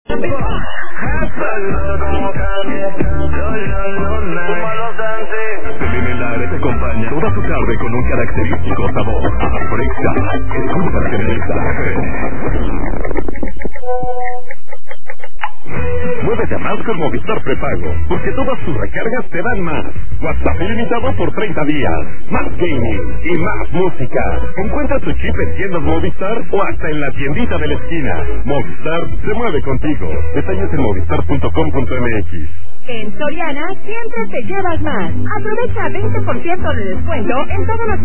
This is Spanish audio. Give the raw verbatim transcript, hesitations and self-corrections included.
Te acompaña toda tu tarde con un característico sabor a fresca. Escúchate en esta. Muévete a más con Movistar Prepago, porque todas tus recargas te dan más. WhatsApp ilimitado por treinta días, más gaming y más música. Encuentra tu chip en tiendas Movistar o hasta en la tiendita de la esquina. Movistar se mueve contigo. Detalles en movistar punto com punto m x. En Soriana siempre te llevas más. Aprovecha veinte por ciento de descuento en todos los